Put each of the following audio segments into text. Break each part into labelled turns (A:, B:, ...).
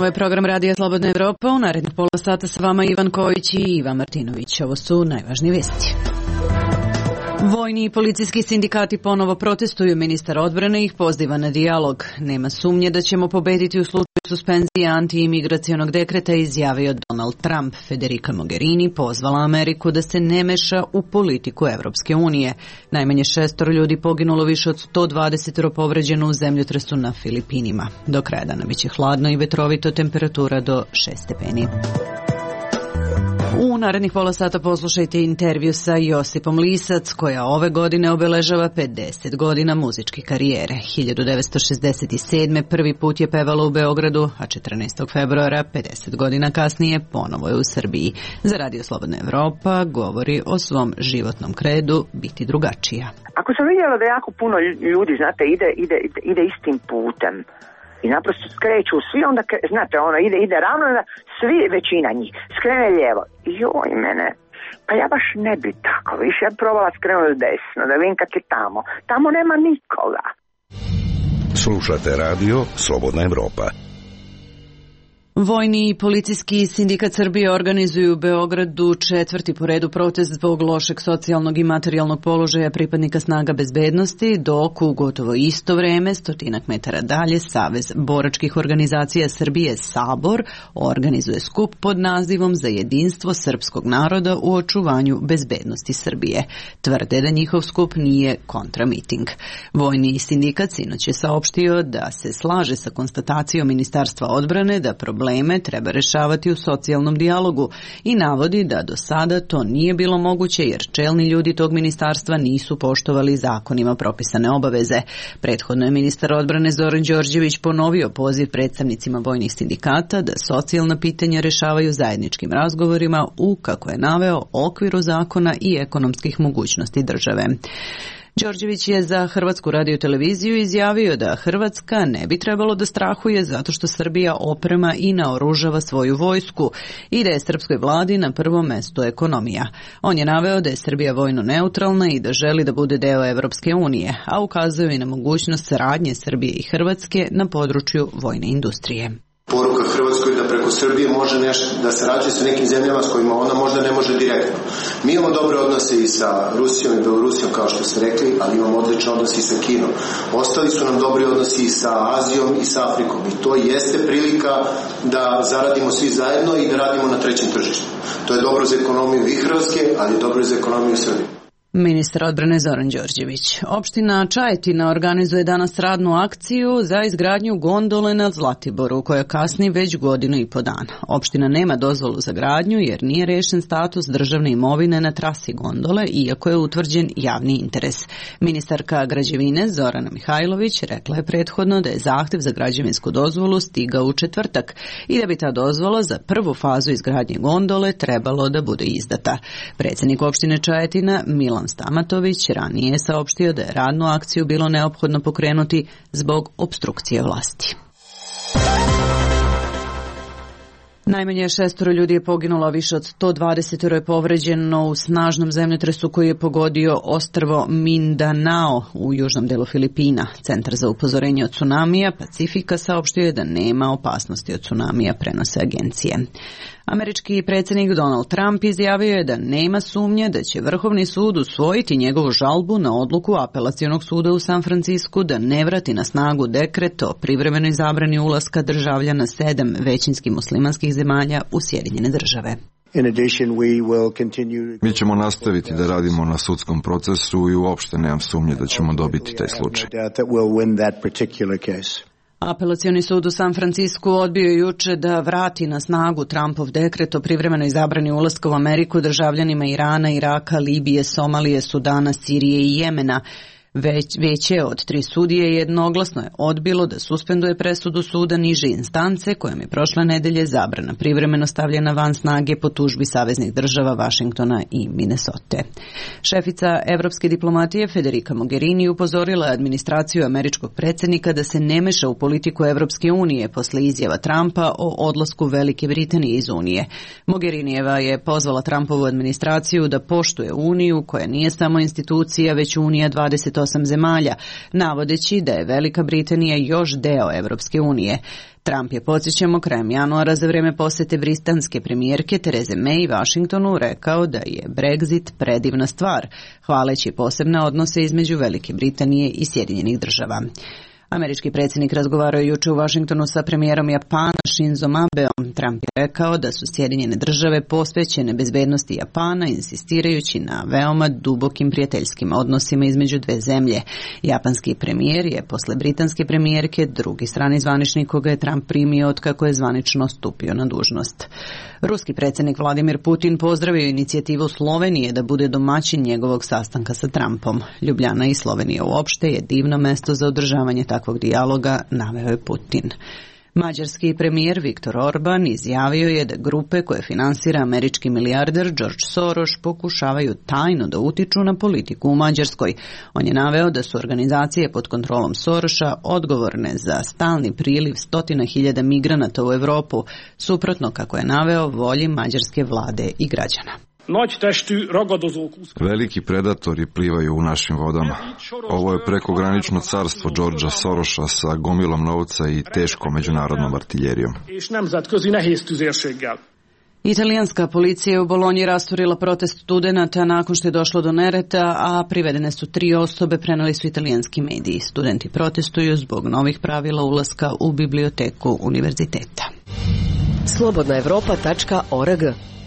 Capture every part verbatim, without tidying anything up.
A: Ovo je program Radija Slobodna Evropa. U narednih pola sata sa vama Ivan Kojić i Ivan Martinović. Ovo su najvažnije vesti. Vojni i policijski sindikati ponovo protestuju. Ministar odbrane ih poziva na dijalog. Nema sumnje da ćemo pobediti u slučaju suspenzije antiimigracionog dekreta, izjavio Donald Trump. Federica Mogherini pozvala Ameriku da se ne meša u politiku Evropske unije. Najmanje šestoro ljudi poginulo, više od sto dvadeset povređeno u zemljotresu na Filipinima. Do kraja dana biće hladno i vetrovito, temperatura do šest stepeni. U narednih pola sata poslušajte intervju sa Josipom Lisac, koja ove godine obeležava pedeset godina muzičke karijere. hiljadu devetsto šezdeset sedme. prvi put je pevala u Beogradu, a četrnaestog februara, pedeset godina kasnije, ponovo je u Srbiji. Za Radio Slobodna Evropa govori o svom životnom kredu biti drugačija.
B: Ako sam vidjela da jako puno ljudi, znate, ide, ide, ide istim putem i naprosto skreću svi, onda, znate, ono, ide, ide ravno, svi, većina njih, skrene lijevo. Joj, mene, pa ja baš ne bi tako, više ja probala skrenuti desno, da vidim kak je tamo. Tamo nema nikoga.
C: Slušate Radio Slobodna Evropa.
A: Vojni i policijski sindikat Srbije organizuju u Beogradu četvrti po redu protest zbog lošeg socijalnog i materijalnog položaja pripadnika snaga bezbednosti, dok u gotovo isto vreme, stotinak metara dalje, Savez boračkih organizacija Srbije Sabor organizuje skup pod nazivom Za jedinstvo srpskog naroda u očuvanju bezbednosti Srbije. Tvrde da njihov skup nije kontramiting. Vojni sindikat sinoć je saopštio da se slaže sa konstatacijom Ministarstva odbrane da problem Probleme treba rešavati u socijalnom dijalogu i navodi da do sada to nije bilo moguće jer čelni ljudi tog ministarstva nisu poštovali zakonima propisane obaveze. Prethodno je ministar odbrane Zoran Đorđević ponovio poziv predstavnicima vojnih sindikata da socijalna pitanja rešavaju zajedničkim razgovorima u, kako je naveo, okviru zakona i ekonomskih mogućnosti države. Đorđević je za Hrvatsku radioteleviziju izjavio da Hrvatska ne bi trebalo da strahuje zato što Srbija oprema i naoružava svoju vojsku i da je srpskoj vladi na prvom mestu ekonomija. On je naveo da je Srbija vojno neutralna i da želi da bude deo Evropske unije, a ukazuje i na mogućnost saradnje Srbije i Hrvatske na području vojne industrije.
D: Poruka Hrvatskoj da preko Srbije može nešto da sarađuje sa nekim zemljama s kojima ona možda ne može direktno. Mi imamo dobre odnose i sa Rusijom i Belorusijom, kao što ste rekli, ali imamo odlične odnose i sa Kinom. Ostali su nam dobri odnosi i sa Azijom i sa Afrikom i to jeste prilika da zaradimo svi zajedno i da radimo na trećem tržištu. To je dobro za ekonomiju i Hrvatske, ali je dobro za ekonomiju Srbije.
A: Ministar odbrane Zoran Đorđević. Opština Čajetina organizuje danas radnu akciju za izgradnju gondole na Zlatiboru, koja kasni već godinu i po dana. Opština nema dozvolu za gradnju jer nije rešen status državne imovine na trasi gondole, iako je utvrđen javni interes. Ministarka građevine Zorana Mihajlović rekla je prethodno da je zahtev za građevinsku dozvolu stigao u četvrtak i da bi ta dozvola za prvu fazu izgradnje gondole trebalo da bude izdata. Predsjednik opštine Čajetina Milan Stamatović ranije je saopštio da je radnu akciju bilo neophodno pokrenuti zbog opstrukcije vlasti. Najmanje šestoro ljudi je poginulo, a više od sto dvadeset je povređeno u snažnom zemljotresu koji je pogodio ostrvo Mindanao u južnom delu Filipina. Centar za upozorenje od tsunamija Pacifika saopštio je da nema opasnosti od tsunamija, prenose agencije. Američki predsjednik Donald Trump izjavio je da nema sumnje da će Vrhovni sud usvojiti njegovu žalbu na odluku Apelacionog suda u San Francisku da ne vrati na snagu dekret o privremenoj zabrani ulaska državljana sedam većinski muslimanskih zemalja u Sjedinjene države.
E: Mi ćemo nastaviti da radimo na sudskom procesu i uopšte nemam sumnje da ćemo dobiti taj slučaj.
A: Apelacioni sud u San Francisku odbio je juče da vrati na snagu Trumpov dekret o privremenoj zabrani ulaska u Ameriku državljanima Irana, Iraka, Libije, Somalije, Sudana, Sirije i Jemena. Već, veće od tri sudije jednoglasno je odbilo da suspenduje presudu suda niže instance kojom je prošle nedelje zabrana privremeno stavljena van snage po tužbi saveznih država Vašingtona i Minnesote. Šefica evropske diplomatije Federica Mogherini upozorila administraciju američkog predsjednika da se ne meša u politiku Evropske unije posle izjava Trumpa o odlasku Velike Britanije iz Unije. Mogherinijeva je pozvala Trumpovu administraciju da poštuje Uniju koja nije samo institucija već Unija dvadeset osam osam zemalja, navodeći da je Velika Britanija još deo Evropske unije. Trump je, podsjećamo, krajem januara za vreme posete britanske premijerke Tereze May Washingtonu rekao da je Brexit predivna stvar, hvaleći posebne odnose između Velike Britanije i Sjedinjenih država. Američki predsjednik razgovarao je juče u Washingtonu sa premijerom Japana Shinzom Abeom. Trump je rekao da su Sjedinjene države posvećene bezbednosti Japana, insistirajući na veoma dubokim prijateljskim odnosima između dve zemlje. Japanski premijer je posle britanske premijerke drugi strani zvaničnik koga je Trump primio od kako je zvanično stupio na dužnost. Ruski predsjednik Vladimir Putin pozdravio inicijativu Slovenije da bude domaćin njegovog sastanka sa Trumpom. Ljubljana i Slovenija uopšte je divno mesto za održavanje takvog dijaloga, naveo je Putin. Mađarski premijer Viktor Orban izjavio je da grupe koje finansira američki milijarder George Soros pokušavaju tajno da utiču na politiku u Mađarskoj. On je naveo da su organizacije pod kontrolom Sorosa odgovorne za stalni priliv stotina hiljada migranata u Evropu, suprotno, kako je naveo, volji mađarske vlade i građana.
E: Veliki predatori plivaju u našim vodama. Ovo je prekogranično carstvo Georgea Sorosa sa gomilom novca i teškom međunarodnom artiljerijom.
A: Italijanska policija je u Bolonji rasturila protest studenata nakon što je došlo do nereda, a privedene su tri osobe, preneli su italijanski mediji. Studenti protestuju zbog novih pravila ulaska u biblioteku univerziteta.
F: slobodna evropa tačka org.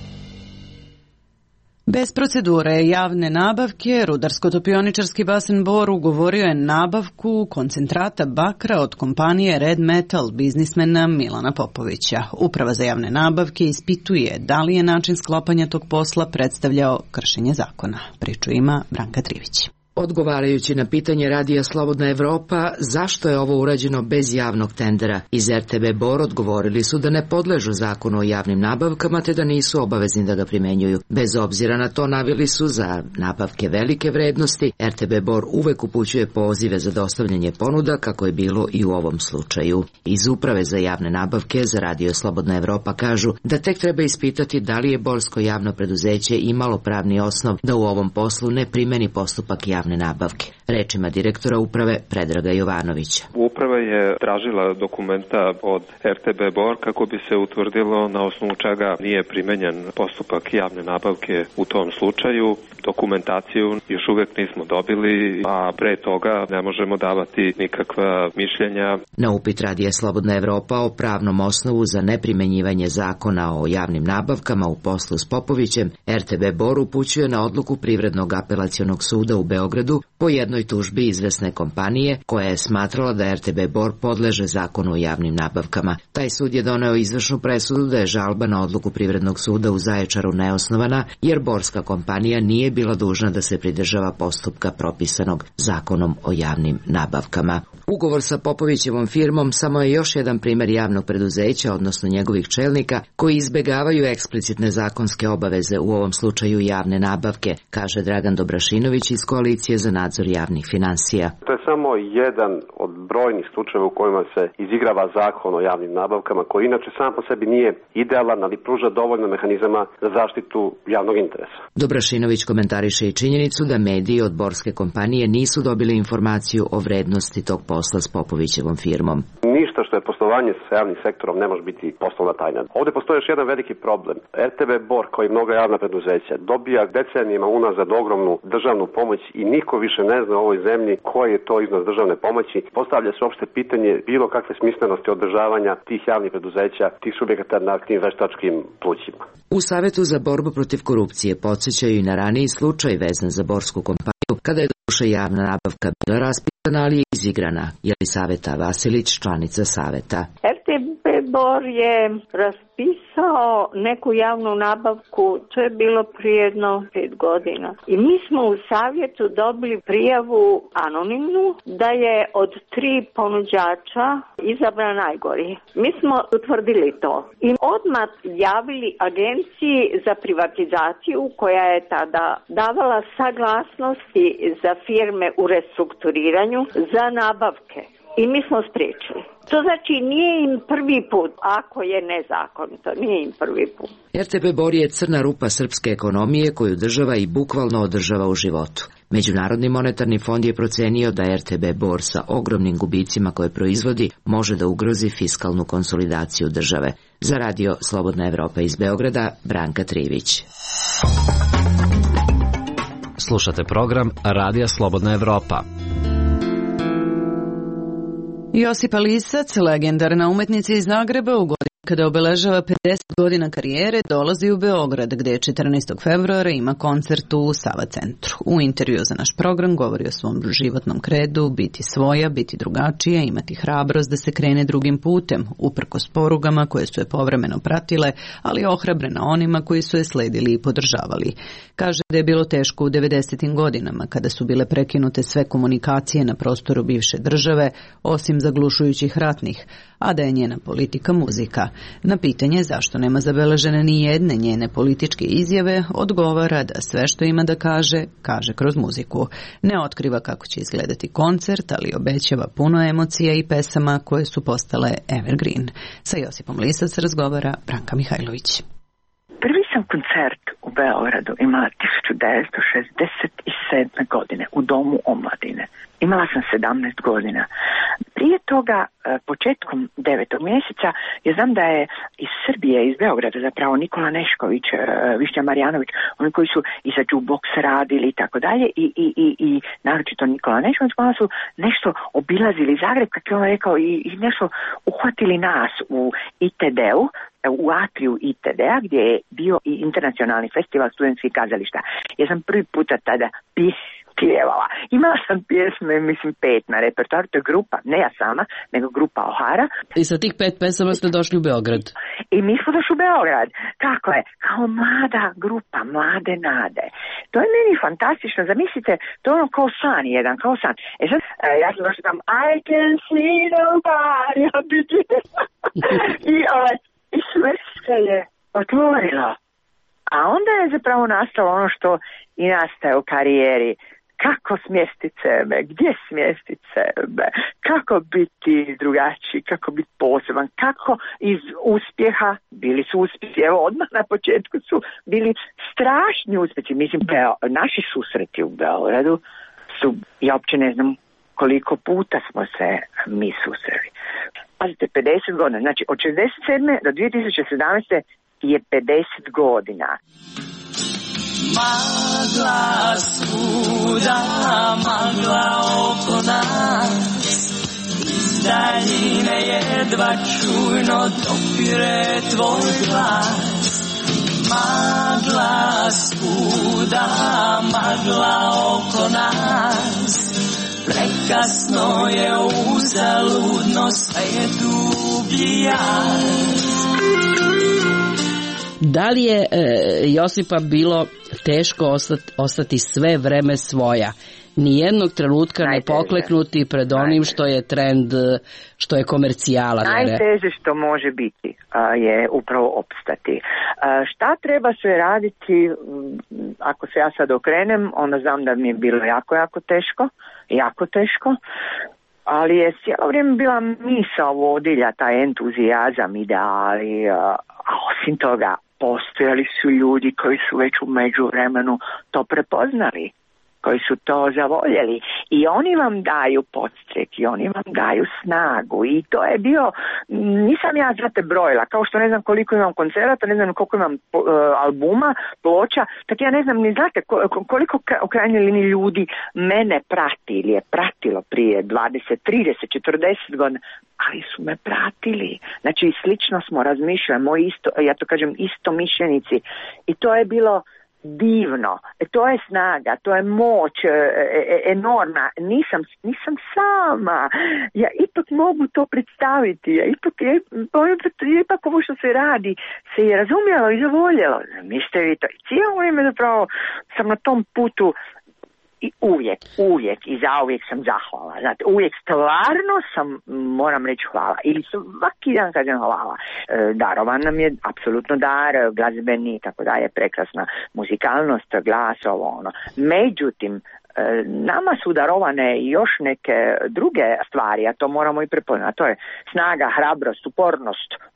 A: Bez procedure javne nabavke, rudarsko-topioničarski basen Bor ugovorio je nabavku koncentrata bakra od kompanije Red Metal biznismena Milana Popovića. Uprava za javne nabavke ispituje da li je način sklapanja tog posla predstavljao kršenje zakona. Priču ima Branka Trivić.
G: Odgovarajući na pitanje Radija Slobodna Evropa zašto je ovo urađeno bez javnog tendera, iz er te be Bor odgovorili su da ne podležu zakonu o javnim nabavkama te da nisu obavezni da ga primenjuju. Bez obzira na to, naveli su za nabavke velike vrednosti, er te be Bor uvek upućuje pozive za dostavljanje ponuda, kako je bilo i u ovom slučaju. Iz Uprave za javne nabavke za Radio Slobodna Evropa kažu da tek treba ispitati da li je borsko javno preduzeće imalo pravni osnov da u ovom poslu ne primeni postupak javne nabavke. Rečima direktora uprave Predraga Jovanovića.
H: Uprava je tražila dokumenta od er te be Bor kako bi se utvrdilo na osnovu čega nije primenjen postupak javne nabavke u tom slučaju. Dokumentaciju još uvijek nismo dobili, a pre toga ne možemo davati nikakva mišljenja. Na
G: upit Radija Slobodna Evropa o pravnom osnovu za neprimenjivanje zakona o javnim nabavkama u poslu s Popovićem, er te be Bor upućuje na odluku Privrednog apelacionog suda u Beogradu po jednoj tužbi izvesne kompanije koja je smatrala da er te be Bor podleže zakonu o javnim nabavkama. Taj sud je doneo izvršnu presudu da je žalba na odluku Privrednog suda u Zaječaru neosnovana, jer borska kompanija nije bila dužna da se pridržava postupka propisanog zakonom o javnim nabavkama. Ugovor sa Popovićevom firmom samo je još jedan primjer javnog preduzeća, odnosno njegovih čelnika, koji izbegavaju eksplicitne zakonske obaveze, u ovom slučaju javne nabavke, kaže Dragan Dobrašinović iz Koalicije za nadzor javnih finansija.
I: To je samo jedan od brojnih slučajeva u kojima se izigrava zakon o javnim nabavkama, koji inače sam po sebi nije idealan, ali pruža dovoljno mehanizama za zaštitu javnog interesa.
G: Dobrašinović komentariše i činjenicu da mediji od borske kompanije nisu dobili informaciju o vrednosti tog posla s Popovićevom firmom.
I: Ništa što je poslovanje sa javnim sektorom ne može biti poslovna tajna. Ovdje postoji još jedan veliki problem. er te be Bor, kao i mnoga javna preduzeća, dobija decenijima unazad ogromnu državnu pomoć i niko više ne zna u ovoj zemlji koji je to iznos državne pomoći. Postavlja se uopšte pitanje bilo kakve smislenosti održavanja tih javnih preduzeća, tih subjekata na tim veštačkim plućima.
G: U Savetu za borbu protiv korupcije podsjećaju i na raniji slučaj vezan za borsku kompaniju, kada je duše javna nabavka bila raspisana, ali je izigrana. Jelisaveta Vasilić, članica Saveta.
J: er te be Bor je raspisao neku javnu nabavku, to je bilo prije jedno pet godina. I mi smo u Savjetu dobili prijavu anonimnu da je od tri ponuđača izabran najgori. Mi smo utvrdili to i odmah javili Agenciji za privatizaciju koja je tada davala saglasnosti za firme u restrukturiranju za nabavke. I mi smo spriječili. To znači nije im prvi put, ako je nezakonito, nije im prvi put.
G: er te be Bor je crna rupa srpske ekonomije koju država i bukvalno održava u životu. Međunarodni monetarni fond je procenio da R T B Bor sa ogromnim gubicima koje proizvodi može da ugrozi fiskalnu konsolidaciju države. Za radio Slobodna Evropa iz Beograda, Branka Trivić.
K: Slušate program Radija Slobodna Evropa.
A: Josipa Lisac, legendarna umetnica iz Zagreba, u godini kada obeležava pedeset godina karijere, dolazi u Beograd, gde četrnaestog februara ima koncert u Sava centru. U intervju za naš program govori o svom životnom kredu, biti svoja, biti drugačija, imati hrabrost da se krene drugim putem, uprkos porugama koje su je povremeno pratile, ali ohrabrena onima koji su je sledili i podržavali. Kaže da je bilo teško u devedesetim godinama, kada su bile prekinute sve komunikacije na prostoru bivše države, osim zaglušujućih ratnih, a da je njena politika muzika. Na pitanje zašto nema zabeležene ni jedne njene političke izjave, odgovara da sve što ima da kaže, kaže kroz muziku. Ne otkriva kako će izgledati koncert, ali obećava puno emocija i pesama koje su postale evergreen. Sa Josipom Lisac razgovara Branka Mihajlović.
B: Prvi sam koncert u Beogradu imala tisuću devetsto šezdeset sedme. godine u Domu omladine. Imala sam sedamnaest godina. Prije toga, početkom devetog mjeseca, ja znam da je iz Srbije, iz Beograda zapravo Nikola Nešković, Višnja Marjanović, oni koji su i za jukebox radili i tako dalje, i, i, i, i naročito Nikola Nešković, malo su nešto obilazili Zagreb, kako je on rekao, i, i nešto uhvatili nas u I T D-u, u atriju I T D-a, gdje je bio i internacionalni festival studentskih kazališta. Ja sam prvi puta tada pis pjevala. Imala sam pjesme, mislim, pet na repertoaru, to je grupa, ne ja sama, nego grupa Ohara.
A: I sa tih pet pesama ste došli u Beograd?
B: I mi smo došli u Beograd. Kako je? Kao mlada grupa, mlade nade. To je meni fantastično. Zamislite, to je ono kao san jedan, kao san. E sad, ja sam došla tam, I can see nobody. I, ovaj, i sve se je otvorilo. A onda je zapravo nastalo ono što i nastaje u karijeri. Kako smjestiti sebe, gdje smjestiti sebe, kako biti drugačiji, kako biti poseban, kako iz uspjeha, bili su uspjesi, evo odmah na početku su bili strašni uspjesi, mislim, Beo, naši susreti u Beogradu su, ja uopće ne znam koliko puta smo se mi susreli. Pazite, pedeset godina, znači od šezdeset sedme do dvije tisuće sedamnaeste je pedeset godina.
L: Magla svuda, magla oko nas, iz daljine jedva čujno dopire tvoj glas. Magla svuda, magla oko nas, prekasno je uzaludno sve je dublji jas.
M: Da li je e, Josipa bilo teško ostati, ostati sve vreme svoja? Nijednog trenutka ne pokleknuti pred onim što je trend, što je komercijala.
B: Najteže što može biti a, je upravo opstati. A, šta treba sve raditi, ako se ja sad okrenem, onda znam da mi je bilo jako, jako teško, jako teško. Ali je cijelo vrijeme bila misao vodilja, taj entuzijazam, ideali, a, a osim toga postojali su ljudi koji su već u međuvremenu to prepoznali, koji su to zavoljeli i oni vam daju podstrek i oni vam daju snagu i to je bio, nisam ja znate brojila, kao što ne znam koliko imam koncerata, ne znam koliko imam uh, albuma, ploča, tako ja ne znam ni znate koliko u krajnjoj liniji ljudi mene prati ili je pratilo prije dvadeset, trideset, četrdeset godina, ali su me pratili. Znači slično smo razmišljali, moji isto, ja to kažem isto mišljenici i to je bilo divno, e, to je snaga, to je moć e, e, enormna, nisam, nisam sama, ja ipak mogu to predstaviti, ja ipak, ja, ipak ovo što se radi se je razumjelo i zavoljelo, mislite vi to, cijelo vrijeme zapravo sam na tom putu i uvijek, uvijek i zauvijek sam zahvala, znate, uvijek stvarno sam, moram reći hvala, ili svaki dan kažem hvala. E, darovan nam je apsolutno dar, glazbeni i tako dalje, prekrasna muzikalnost, glas, ovo ono. Međutim, nama su darovane još neke druge stvari, a to moramo i prepoznati. To je snaga, hrabrost, upornost,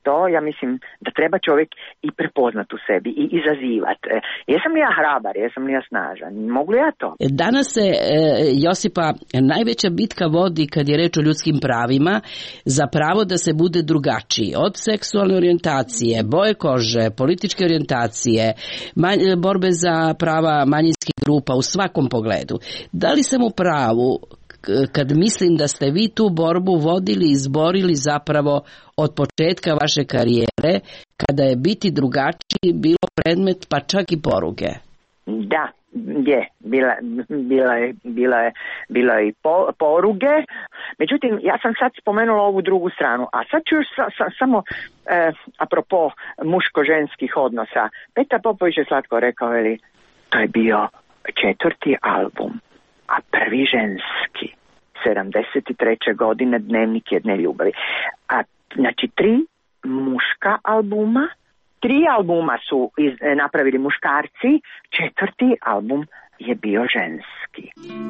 B: to ja mislim da treba čovjek i prepoznat u sebi i izazivati. E, jesam li ja hrabar, jesam li ja snažan, mogu li ja to?
M: Danas se, e, Josipa, najveća bitka vodi kad je reč o ljudskim pravima za pravo da se bude drugačiji. Od seksualne orijentacije, boje kože, političke orijentacije, manj, borbe za prava manjinskih grupa u svakom pogledu. Da li sam u pravu kad mislim da ste vi tu borbu vodili i izborili zapravo od početka vaše karijere, kada je biti drugačiji bilo predmet pa čak i poruge?
B: Da, je, bila, bila je, bila je, bila je i po, poruge. Međutim, ja sam sad spomenula ovu drugu stranu, a sad ću još sa, sa, samo eh, apropo muško-ženskih odnosa. Petar Popović je slatko rekao, veli, to je bio četvrti album, a prvi ženski, sedamdeset treće godine, Dnevnik jedne ljubavi. A, znači, tri muška albuma, tri albuma su iz, napravili muškarci, četvrti album je bio ženski.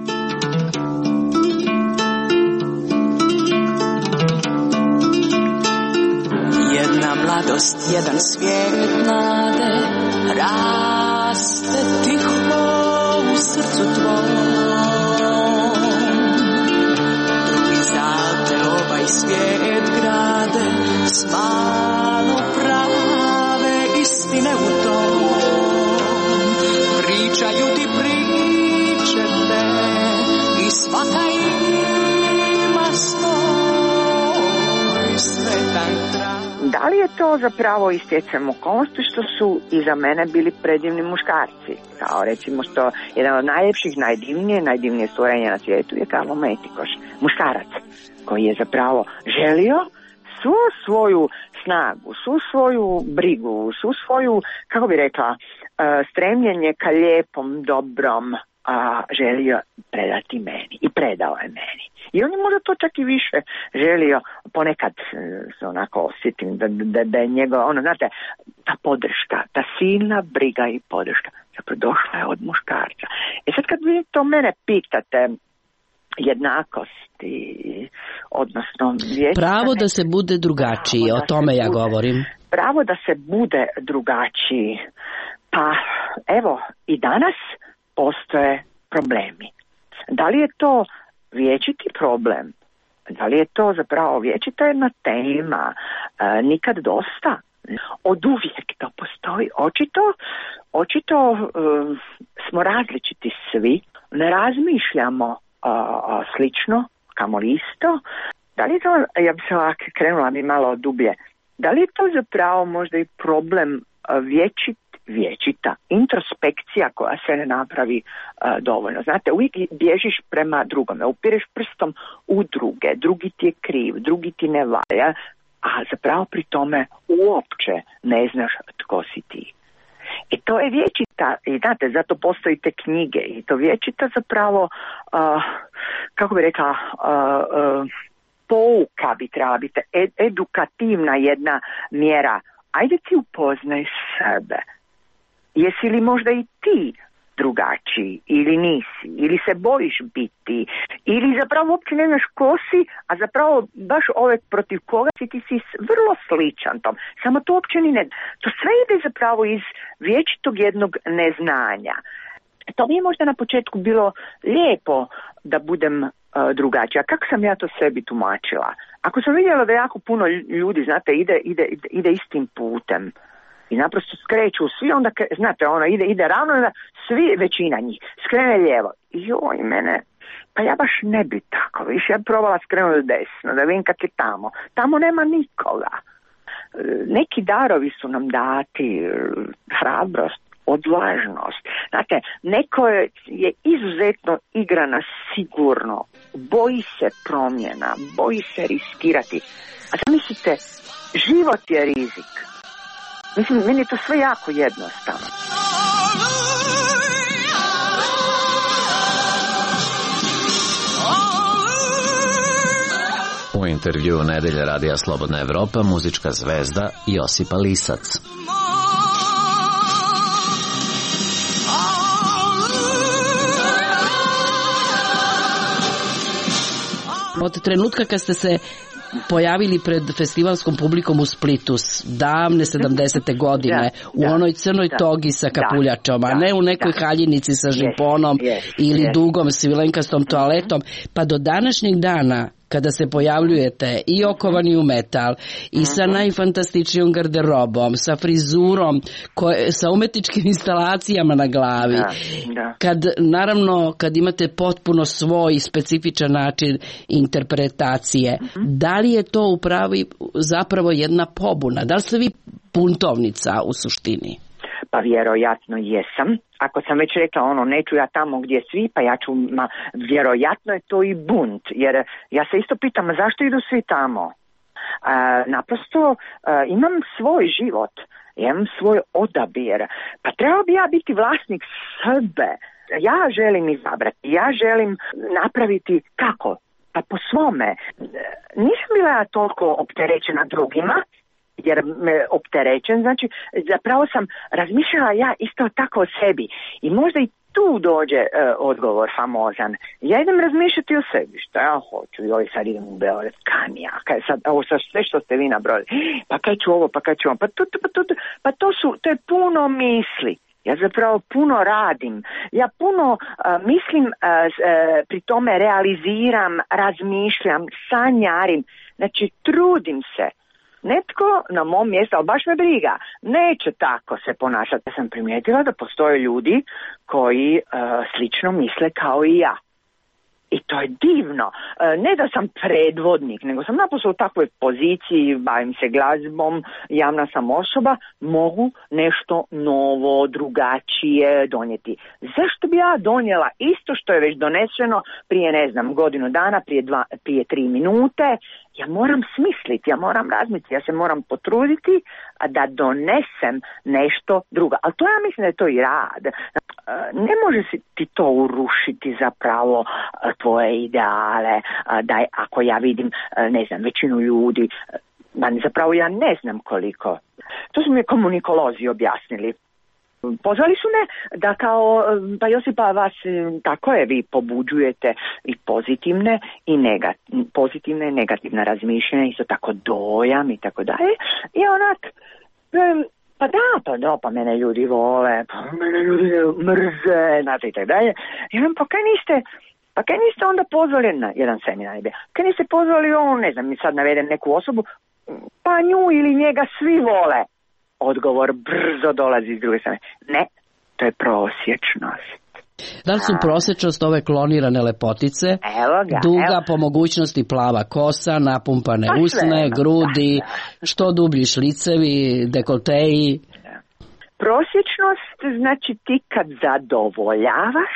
L: Jedna mladost, jedan svijet nade, raste tiho u srcu tvojom. Drugi zate ovaj svijet grade, s malo prave istine u tom. Pričaju ti priče te i svaka ima svoj sretan kraj.
B: Da li je to zapravo istjecajem okolnosti što su iza mene bili predivni muškarci? Kao recimo što jedan od najljepših, najdivnije, najdivnije stvorenja na svijetu je Karlo Metikoš, muškarac koji je zapravo želio svu svoju snagu, svu svoju brigu, svu svoju, kako bi rekla, stremljenje ka lijepom, dobrom, a želio predati meni i predao je meni. I on je možda to čak i više želio, ponekad se onako osjetim da, da, da je njegov, ono, znate, ta podrška, ta silna briga i podrška zapravo došla je od muškarca. E sad kad vi to mene pitate, jednakosti, odnosno vječne,
M: pravo da se bude drugačiji, o tome ja govorim.
B: Pravo da se bude drugačiji, pa evo i danas postoje problemi. Da li je to vječiti problem? Da li je to zapravo vječita jedna tema? E, nikad dosta? Od uvijek to postoji. Očito, očito e, smo različiti svi, ne razmišljamo a, a, slično, kamoli isto. Da li je to, ja bi se ovak krenula mi malo dublje, da li je to zapravo možda i problem a, vječit, vječita introspekcija koja se ne napravi a, dovoljno. Znate, uvijek bježiš prema drugome, upireš prstom u druge, drugi ti je kriv, drugi ti ne valja, a zapravo pri tome uopće ne znaš tko si ti. I to je vječita, i znate, zato postoji te knjige, i to vječita zapravo, uh, kako bi rekla, uh, uh, pouka bi trebala biti, ed, edukativna jedna mjera. Ajde ti upoznaj sebe. Jesi li možda i ti drugačiji ili nisi, ili se bojiš biti, ili zapravo uopće ne znaš ko si, a zapravo baš ove protiv koga si ti si vrlo sličan tom. Samo to uopće ni ne... To sve ide zapravo iz vječitog jednog neznanja. To mi je možda na početku bilo lijepo da budem uh, drugačija. Kako sam ja to sebi tumačila? Ako sam vidjela da jako puno ljudi, znate, ide, ide, ide, ide istim putem, i naprosto skreću svi, onda, znate, ono, ide, ide ravno, onda svi, većina njih, skrene lijevo. Joj, mene, pa ja baš ne bi tako, više ja bi probala skrenuti desno, da vidim kak je tamo. Tamo nema nikoga. Neki darovi su nam dati, hrabrost, odvažnost. Znate, neko je, je izuzetno igrana sigurno, boji se promjena, boji se riskirati. A zamislite, život je rizik. Mislim, meni je to sve jako jednostavno.
K: U intervju Nedelje Radija Slobodna Evropa muzička zvezda Josipa Lisac.
M: Od trenutka kad ste se pojavili pred festivalskom publikom u Splitu davne sedamdesete godine da, u da, onoj crnoj da, togi sa kapuljačom, a ne u nekoj da, haljinici sa žimponom yes, yes, ili yes. dugom svilenkastom toaletom, pa do današnjeg dana kada se pojavljujete i okovani u metal i sa najfantastičnijom garderobom, sa frizurom, koje, sa umetničkim instalacijama na glavi, da, da. Kad, naravno, kad imate potpuno svoj specifičan način interpretacije, mm-hmm. da li je to upravi zapravo jedna pobuna? Da li ste vi buntovnica u suštini?
B: Pa vjerojatno jesam. Ako sam već rekla ono, neću ja tamo gdje svi, pa ja ću, ma, vjerojatno je to i bunt, jer ja se isto pitam, zašto idu svi tamo? A, naprosto a, imam svoj život, imam svoj odabir, pa trebao bi ja biti vlasnik sebe. Ja želim izabrati, ja želim napraviti kako? Pa po svome. Nisam bila ja toliko opterećena drugima, jer me opterećen, znači zapravo sam razmišljala ja isto tako o sebi i možda i tu dođe uh, odgovor famozan. Ja idem razmišljati o sebi, što ja hoću, joj sad idem u Beograd, kam ja, kaj sad, ovo sad sve što ste vi nabrojali, pa kaj ću ovo, pa kaj ću ovo, pa to, pa to, pa to su, to je puno misli. Ja zapravo puno radim, ja puno uh, mislim, uh, uh, pri tome realiziram, razmišljam, sanjarim, znači trudim se. Netko na mom mjestu, ali baš me briga, neće tako se ponašati. Ja sam primijetila da postoje ljudi koji uh, slično misle kao i ja. I to je divno. Uh, ne da sam predvodnik, nego sam naprosto u takvoj poziciji, bavim se glazbom, javna sam osoba, mogu nešto novo, drugačije donijeti. Zašto bi ja donijela isto što je već doneseno prije, ne znam, godinu dana, prije, dva, prije tri minute? Ja moram smisliti, ja moram razmisliti, ja se moram potruditi da donesem nešto drugo. Ali to ja mislim da je to i rad. Ne može si ti to urušiti zapravo tvoje ideale, da je, ako ja vidim, ne znam, većinu ljudi, zapravo ja ne znam koliko. To su mi komunikolozi objasnili. Pozvali su me da kao, pa Josipa, vas tako je, vi pobuđujete i pozitivne i negativne, pozitivne i negativne razmišljanja, isto tako dojam i tako dalje. I onak, pa da, pa da, pa mene ljudi vole, pa mene ljudi mrze, znači i tako dalje. I on, pa kaj niste, pa kaj niste onda pozvali na jedan seminar, kaj niste pozvali on, ne znam, mi sad navedem neku osobu, pa nju ili njega svi vole. Odgovor brzo dolazi iz druge strane. Ne, to je prosječnost.
M: Da li su prosječnost ove klonirane lepotice,
B: evo ga,
M: duga
B: evo.
M: Po mogućnosti plava kosa, napumpane
B: pa
M: usne,
B: sve,
M: grudi,
B: da, da.
M: Što dublji šlicevi, dekolteji?
B: Prosječnost znači ti kad zadovoljavaš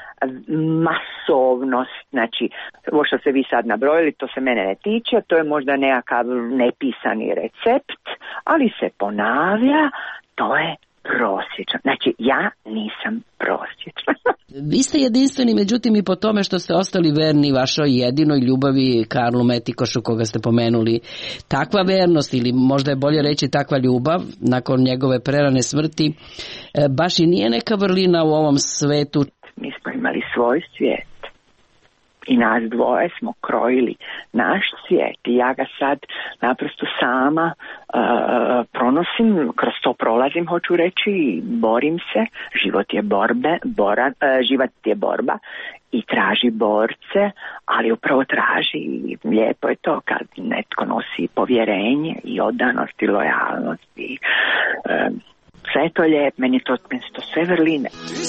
B: masovnost, znači ovo što ste vi sad nabrojili, to se mene ne tiče, to je možda nekakav nepisani recept, ali se ponavlja, to je prosječno. Znači ja nisam prosječna.
M: Vi ste jedinstveni, međutim, i po tome što ste ostali verni vašoj jedinoj ljubavi Karlu Metikošu, koga ste pomenuli. Takva vernost, ili možda je bolje reći takva ljubav, nakon njegove prerane smrti, baš i nije neka vrlina u ovom svetu.
B: Mi smo imali svoj svijet i nas dvoje smo krojili naš svijet i ja ga sad naprosto sama uh, pronosim, kroz to prolazim, hoću reći, i borim se. Život je borbe, bora, uh, život je borba i traži borce, ali upravo traži, i lijepo je to kad netko nosi povjerenje i odanost i lojalnost i uh, sve je to lijepo, meni to, meni to sve vrline.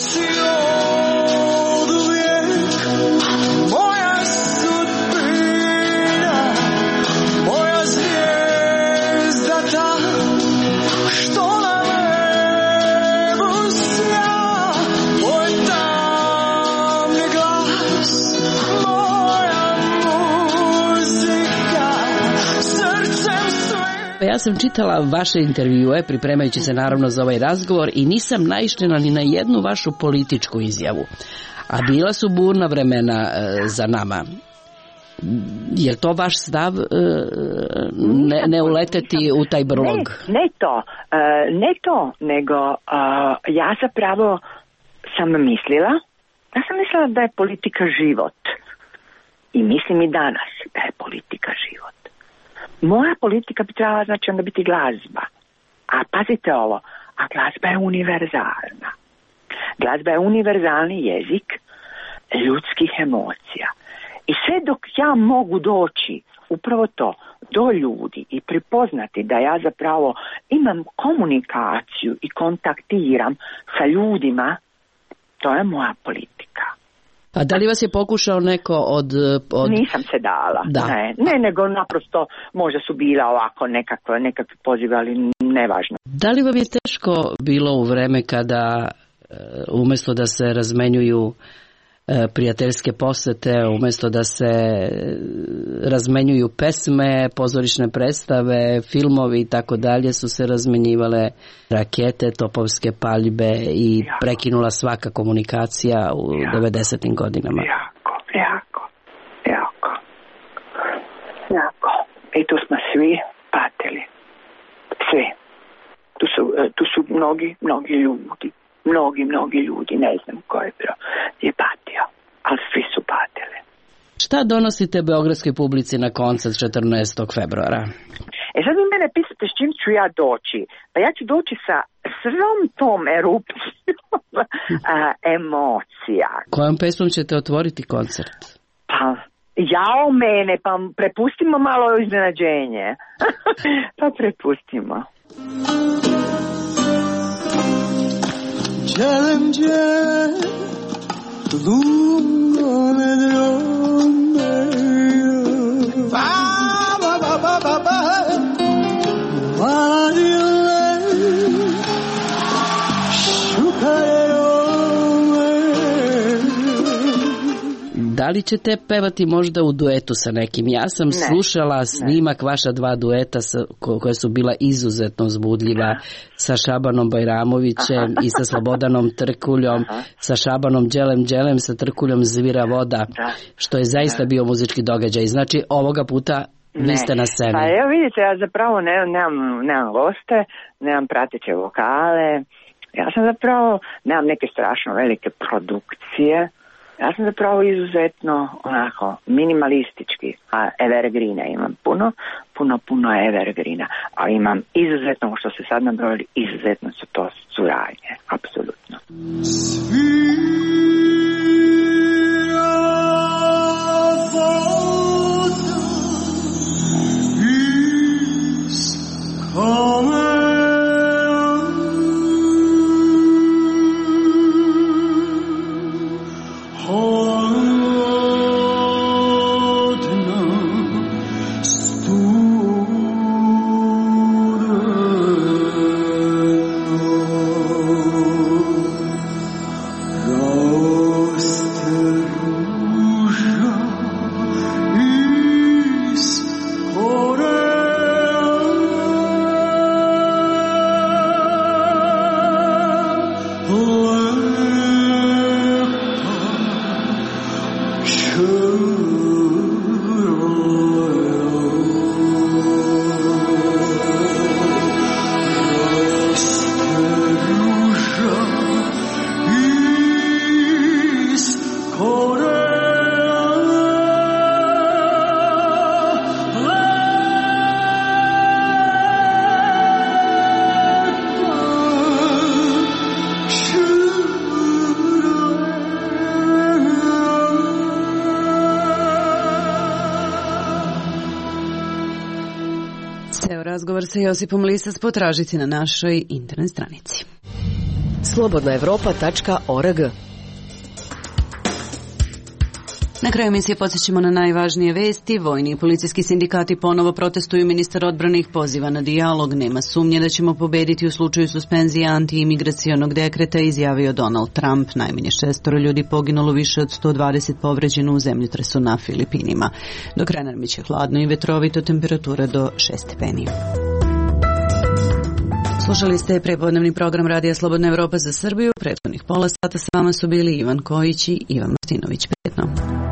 L: Moja sudbina, moja zvijezda ta, što na nebu sja, moj tamni glas, moja muzika, srcem sve.
M: Ja sam čitala vaše intervjue, pripremajući se naravno za ovaj razgovor, i nisam naišla ni na jednu vašu političku izjavu. A bila su burna vremena e, za nama. Je li to vaš stav, e, ne, ne uleteti u taj brlog?
B: Ne, ne to, e, ne to, nego e, ja zapravo sam mislila, ja sam mislila da je politika život. I mislim i danas da je politika život. moja politika bi trebala znači onda biti glazba. A pazite ovo, a glazba je univerzalna. Glazba je univerzalni jezik ljudskih emocija. I sve dok ja mogu doći upravo to, do ljudi i prepoznati da ja zapravo imam komunikaciju i kontaktiram sa ljudima, to je moja politika.
M: A da li vas je pokušao neko od... od...
B: Nisam se dala,
M: da.
B: ne, ne, nego naprosto možda su bila ovako nekakve, nekakve pozive, ali nevažno.
M: Da li vam je teško bilo u vreme kada umjesto da se razmenjuju prijateljske posete, umjesto da se razmenjuju pesme, pozorišne predstave, filmovi i tako dalje, su se razmenjivale rakete, topovske paljbe i jako. Prekinula svaka komunikacija u devedesetim godinama.
B: Jako, jako, jako, jako. I tu smo svi patili. Svi. Tu su, tu su mnogi, mnogi ljudi. Mnogi, mnogi ljudi, ne znam ko je bio, je patio, ali svi su patili.
M: Šta donosite beogradskoj publici na koncert četrnaestog februara?
B: E sad vi mene pisate s čim ću ja doći. Pa ja ću doći sa svom tom erupcijom emocija.
M: Kojom pesmom ćete otvoriti koncert?
B: Pa, jao mene, pa prepustimo malo iznenađenje. Pa prepustimo.
L: Gelem gelem lungone drome ba ba ba ba ba ba vadile šukarome.
M: Da li ćete pevati možda u duetu sa nekim? Ja sam ne, slušala snimak ne. vaša dva dueta sa, ko, koje su bila izuzetno uzbudljiva, ne. sa Šabanom Bajramovićem i sa Slobodanom Trkuljom, aha. sa Šabanom Đelem Đelem, sa Trkuljom Zvira voda, da. Što je zaista ne. bio muzički događaj. Znači, ovoga puta vi ne. ste na sceni.
B: Pa evo vidite, ja zapravo nemam, nemam, nemam goste, nemam prateće vokale, ja sam zapravo, nemam neke strašno velike produkcije. Ja sam zapravo izuzetno onako minimalistički, a evergreena imam puno, puno, puno evergreena, a imam izuzetno, što se sad nabrojili, izuzetno su to suradnje, apsolutno.
A: Razgovor sa Josipom Lisas potražiti na našoj internet stranici.
F: slobodna evropa tačka org.
A: Na kraju emisije podsjećamo na najvažnije vesti. Vojni i policijski sindikati ponovo protestuju, ministar odbrane ih poziva na dijalog. Nema sumnje da ćemo pobediti u slučaju suspenzije antiimigracionog dekreta, izjavio Donald Trump. Najmanje šestoro ljudi poginulo, više od sto dvadeset povređeno u zemljotresu na Filipinima. Do kraja nam biće hladno i vetrovito, temperatura do šest stepeni. Slušali ste prepodnevni program Radija Slobodna Evropa za Srbiju. Prethodnih pola sata s vama su bili Ivan Kojić i Ivan Martinović. Prijetno.